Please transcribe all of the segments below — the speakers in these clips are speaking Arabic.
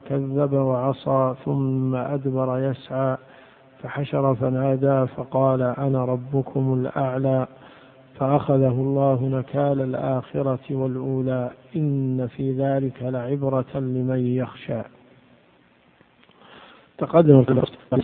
وكذب وعصى ثم أدبر يسعى فحشر فنادى فقال أنا ربكم الأعلى فأخذه الله نكال الآخرة والأولى إن في ذلك لعبرة لمن يخشى. تقدم في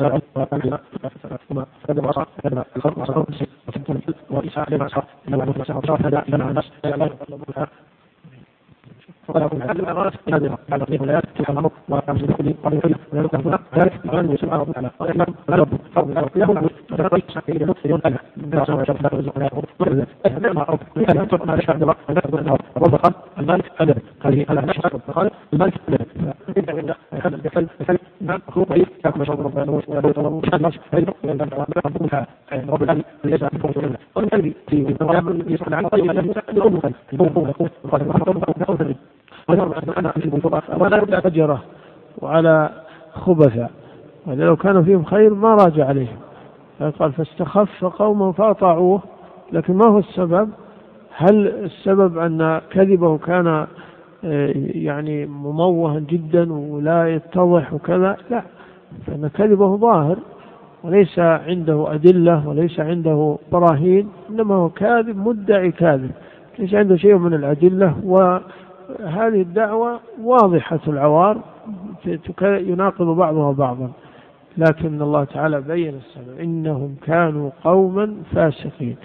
فجرة وعلى خبثة، ولو كانوا فيهم خير ما راجع عليهم. قال فاستخف قوما فأطاعوه. لكن ما هو السبب؟ هل السبب أن كذبه كان يعني مموها جدا ولا يتضح وكذا؟ لا، فإن كذبه ظاهر وليس عنده أدلة وليس عنده براهين، إنما هو كاذب مدعي كاذب ليس عنده شيء من الأدلة. وهذه الدعوة واضحة العوار يناقض بعضها بعضا، لكن الله تعالى بين السبب إنهم كانوا قوما فاسقين.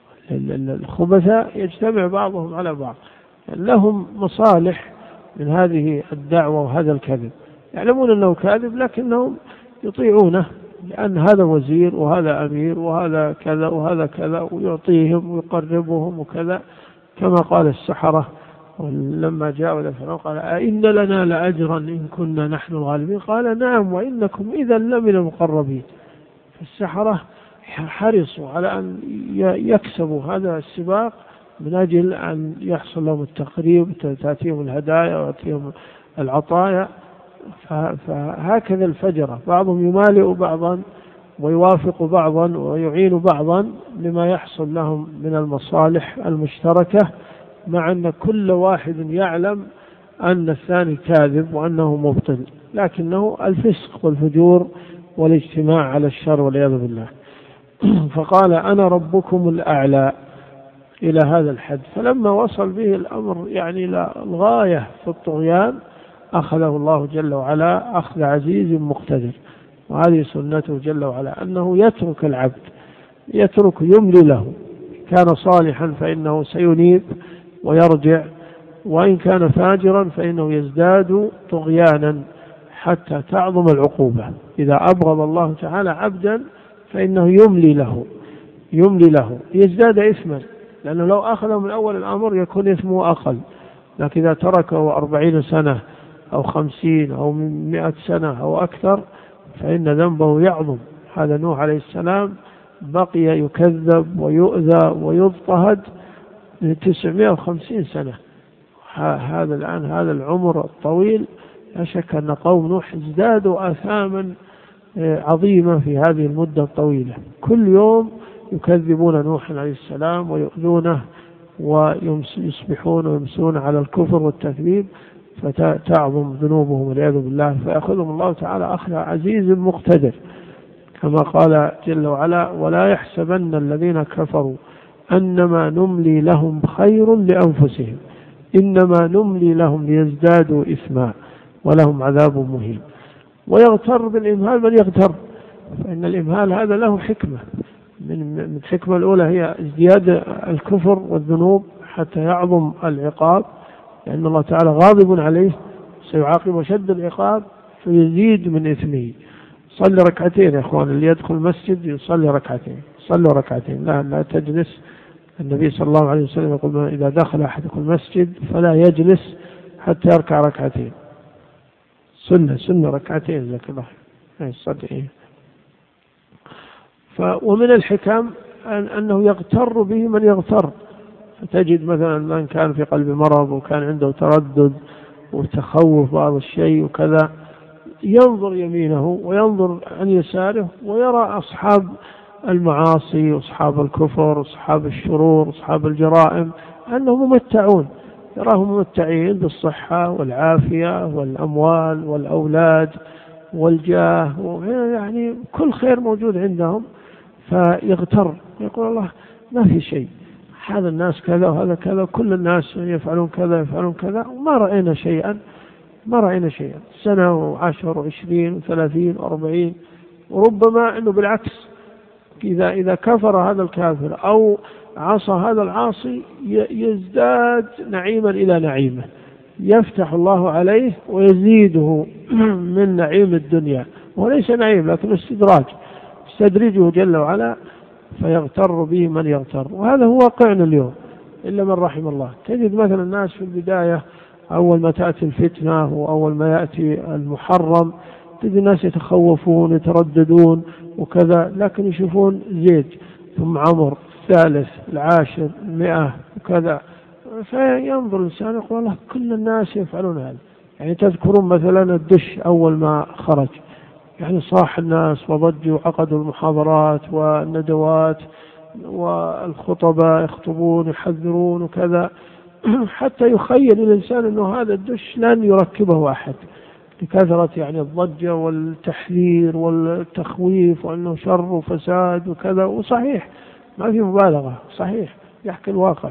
الخبثاء يجتمع بعضهم على بعض، لهم مصالح من هذه الدعوة وهذا الكذب، يعلمون أنه كاذب لكنهم يطيعونه لأن هذا وزير وهذا أمير وهذا كذا وهذا كذا، ويعطيهم ويقربهم وكذا، كما قال السحرة لما جاءوا لفرعون قال أئن لنا لأجرا إن كنا نحن الغالبين قال نعم وإنكم إذا لمن المقربين. السحرة حرصوا على أن يكسبوا هذا السباق من أجل أن يحصل لهم التقريب، تأتيهم الهدايا وتأتيهم العطايا. فهكذا الفجرة، بعضهم يمالئ بعضا ويوافق بعضا ويعين بعضا لما يحصل لهم من المصالح المشتركة، مع أن كل واحد يعلم أن الثاني كاذب وأنه مبطل، لكنه الفسق والفجور والاجتماع على الشر والعياذ بالله. فقال أنا ربكم الأعلى إلى هذا الحد. فلما وصل به الأمر يعني إلى الغاية في الطغيان أخذه الله جل وعلا أخذ عزيز مقتدر. وهذه سنته جل وعلا أنه يترك العبد، يترك يملي له، كان صالحا فإنه سينيب ويرجع، وإن كان فاجرا فإنه يزداد طغيانا حتى تعظم العقوبة. إذا أبغض الله تعالى عبدا فإنه يملي له يزداد إثما، لأنه لو أخذه من أول الأمر يكون إثمه أقل. لكن إذا تركه 40 سنة أو 50 أو 100 سنة أو أكثر فإن ذنبه يعظم. هذا نوح عليه السلام بقي يكذب ويؤذى ويضطهد 950 سنة. هذا الآن هذا العمر الطويل لا شك أن قوم نوح ازدادوا آثاما عظيمة في هذه المدة الطويلة. كل يوم يكذبون نوح عليه السلام ويؤذونه ويصبحون ويمسون على الكفر والتكذيب، فتعظم ذنوبهم والعياذ بالله، فيأخذهم الله تعالى أخذ عزيز مقتدر، كما قال جل وعلا ولا يحسبن الذين كفروا أنما نملي لهم خير لأنفسهم إنما نملي لهم ليزدادوا إثما ولهم عذاب مهين. ويغتر بالإمهال من يغتر، فإن الإمهال هذا له حكمة. من الحكمة الأولى هي ازدياد الكفر والذنوب حتى يعظم العقاب، لأن الله تعالى غاضب عليه سيعاقب شد العقاب فيزيد من إثمه. صلي ركعتين يا إخوان، اللي يدخل المسجد يصلي ركعتين، صلوا ركعتين، لا تجلس. النبي صلى الله عليه وسلم يقول إذا دخل أحدكم المسجد فلا يجلس حتى يركع ركعتين، سنة ركعتين لك الله يصلي. ومن الحكم أنه يغتر به من يغتر، فتجد مثلا من كان في قلب مرض وكان عنده تردد وتخوف بعض الشيء وكذا، ينظر يمينه وينظر عن يساره ويرى أصحاب المعاصي وأصحاب الكفر وأصحاب الشرور وأصحاب الجرائم أنهم ممتعون، تراهم ممتعين بالصحة والعافية والأموال والأولاد والجاه، يعني كل خير موجود عندهم، فيغتر يقول الله ما في شيء، هذا الناس كذا وهذا كذا، كل الناس يفعلون كذا يفعلون كذا، وما رأينا شيئا، ما رأينا شيئا، سنة و10 و20 و30 و40، وربما أنه بالعكس إذا كفر هذا الكافر أو عصى هذا العاصي يزداد نعيما إلى نعيمه، يفتح الله عليه ويزيده من نعيم الدنيا، وليس نعيم لكن استدراج، يستدرجه جل وعلا فيغتر به من يغتر. وهذا هو واقعنا اليوم إلا من رحم الله. تجد مثلا الناس في البداية أول ما تأتي الفتنة وأول ما يأتي المحرم تجد الناس يتخوفون يترددون وكذا، لكن يشوفون زيد ثم عمر الثالث العاشر 100 وكذا، فينظر الإنسان يقول والله كل الناس يفعلون هذا. يعني تذكرون مثلا الدش أول ما خرج، يعني صاح الناس وضجوا وعقدوا المحاضرات والندوات والخطباء يخطبون يحذرون وكذا، حتى يخيل الإنسان أنه هذا الدش لن يركبه أحد لكثرة يعني الضجة والتحذير والتخويف وأنه شر وفساد وكذا، وصحيح ما في مبالغة، صحيح يحكي الواقع.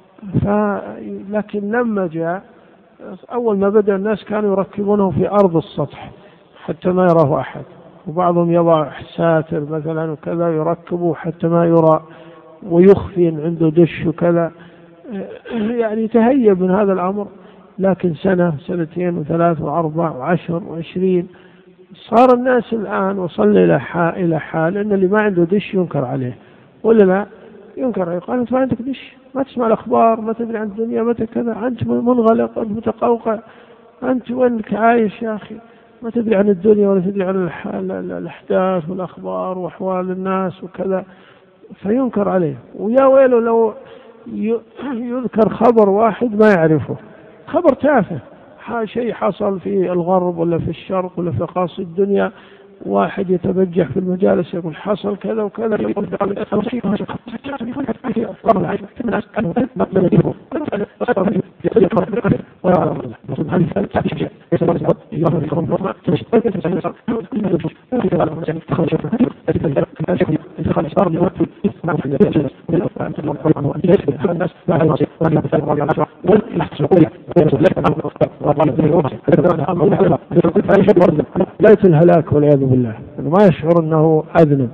لكن لما جاء أول ما بدأ الناس كانوا يركبونه في أرض السطح حتى ما يراه أحد، وبعضهم يضع ساتر مثلا وكذا يركبه حتى ما يرى، ويخفي عنده دش وكذا، يعني تهيب من هذا الأمر. لكن سنة سنتين وثلاث وأربع وعشر و20 صار الناس الآن وصل إلى حال أن اللي ما عنده دش ينكر عليه، ولا لا ينكر عليه، قال أنت ما عندك دش، ما تسمع الأخبار، ما تدري عن الدنيا، متى كذا، أنت منغلق، أنت متقوقع، أنت وينك عايش يا أخي، ما تدري عن الدنيا ولا تدري عن الأحداث والأخبار وأحوال الناس وكذا، فينكر عليه. ويا ويله لو يذكر خبر واحد ما يعرفه، خبر تافه، شيء حصل في الغرب ولا في الشرق ولا في قاصي الدنيا، واحد يتبجح في المجالس يقول حصل كذا وكذا، لا الهلاك والعياذ بالله، ما يشعر أنه أذنب.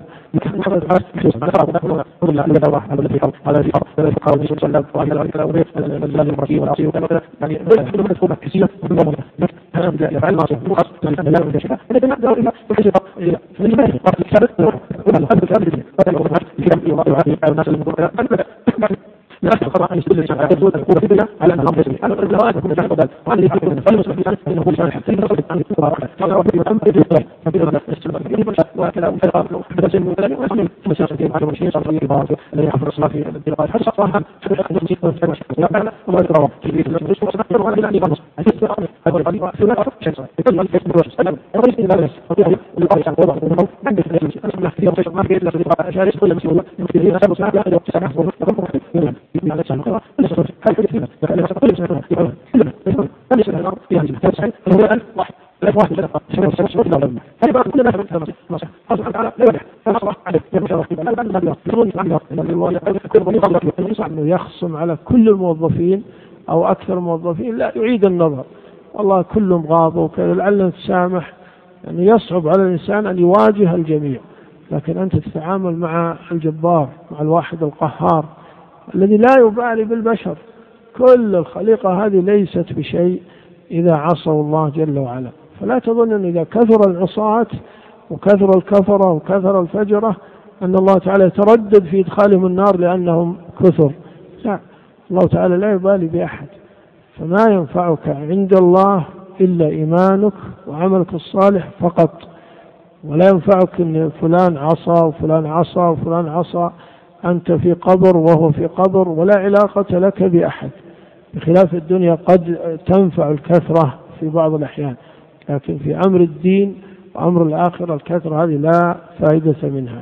لا أخطأ أن يستدل الشرع يزود القوة في الدنيا على أن الأمر يسمي أنا أقول له هذا كل شيء قدام وأنا اللي أقول فلمس في سنة إنه كل شيء حتى ينصر عن القرآن هذا هو الذي يتم في الإسلام فبير هذا الشيء وكذا وكذا بدأ شيء من كلامي وأسمي ثم سياسة في معلومة شيء صار في البعض الذي يحفظ الصلاة في الدراسات هذا صار هم حدث أن يمشي في الشيء لا فعلا وما يتراوح في البيت الذي يشوف صدق وأنا لا يبغى نص هذا هو القضية وسنة شيء صار يقول لي في الوجه أنا أقول لك إن هذا الصحيح اللي قال عن وضع الأمور عند الناس أنا أقول لك في ما في إلا في أشاري كل مسؤول يمكن أن يسبب سنة لا تسمح ولا يمكن على الشأن هل كل لكن كل سنة يقول لم يسمع الأمر في هذه السنة هو الآن واحد لا واحد لا شنو هذه بقى كل الناس ما شاء الله تعالى لا يرجع أنا صراحة عليه إنه يخصم على كل الموظفين أو أكثر الموظفين، لا يعيد النظر، والله كلهم غاضوا وكذا لعل تسامح، يعني يصعب على الإنسان أن يواجه الجميع، لكن أنت تتعامل مع الجبار، مع الواحد القهار الذي لا يبالي بالبشر، كل الخليقة هذه ليست بشيء إذا عصوا الله جل وعلا. فلا تظن أن إذا كثر العصاة وكثر الكفرة وكثر الفجرة أن الله تعالى يتردد في إدخالهم النار لأنهم كثر، لا، الله تعالى لا يبالي بأحد. فما ينفعك عند الله إلا إيمانك وعملك الصالح فقط، ولا ينفعك أن فلان عصى وفلان عصى وفلان عصى، أنت في قبر وهو في قبر ولا علاقة لك بأحد، بخلاف الدنيا قد تنفع الكثرة في بعض الأحيان، لكن في أمر الدين وأمر الآخرة الكثرة هذه لا فائدة منها.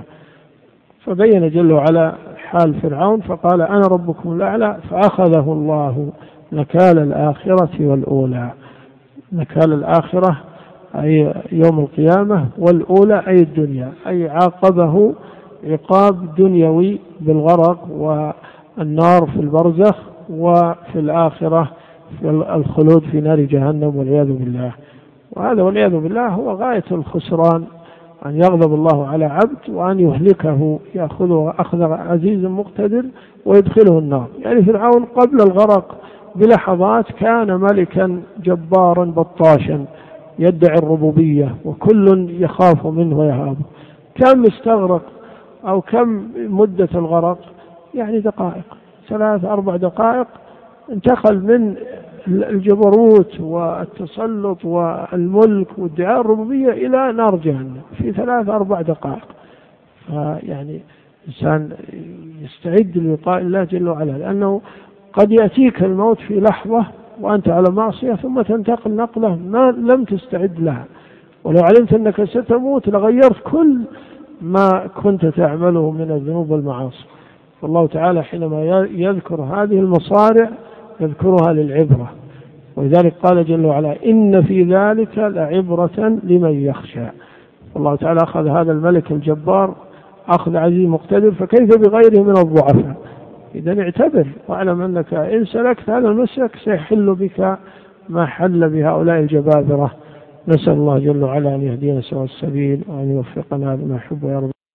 فبين جل وعلا حال فرعون فقال أنا ربكم الأعلى فأخذه الله نكال الآخرة والأولى. نكال الآخرة أي يوم القيامة، والأولى أي الدنيا، أي عاقبه عقاب دنيوي بالغرق والنار في البرزخ، وفي الآخرة في الخلود في نار جهنم والعياذ بالله. وهذا والعياذ بالله هو غاية الخسران، أن يغضب الله على عبد وأن يهلكه، يأخذه أخذ عزيز مقتدر ويدخله النار. يعني فرعون قبل الغرق بلحظات كان ملكا جبارا بطاشا يدعي الربوبية وكل يخاف منه ويهابه. كم استغرق أو كم مدة الغرق؟ يعني دقائق، 3-4 دقائق، انتقل من الجبروت والتسلط والملك وادعاء الربوبية إلى نار جهنم في 3-4 دقائق. فيعني الإنسان يستعد للقاء الله جل وعلا، لأنه قد يأتيك الموت في لحظة وأنت على معصية، ثم تنتقل نقلة ما لم تستعد لها، ولو علمت أنك ستموت لغيرت كل ما كنت تعمله من الذنوب والمعاصي. فالله تعالى حينما يذكر هذه المصارع يذكرها للعبرة، ولذلك قال جل وعلا: إن في ذلك لعبرة لمن يخشى. الله تعالى أخذ هذا الملك الجبار أخذ عزيز مقتدر، فكيف بغيره من الضعفاء؟ إذن اعتبر واعلم أنك إن سلكت هذا المسلك سيحل بك ما حل بهؤلاء الجبابرة. نسأل الله جل وعلا أن يهدينا سواء السبيل وأن يوفقنا بما يحب ويرضى.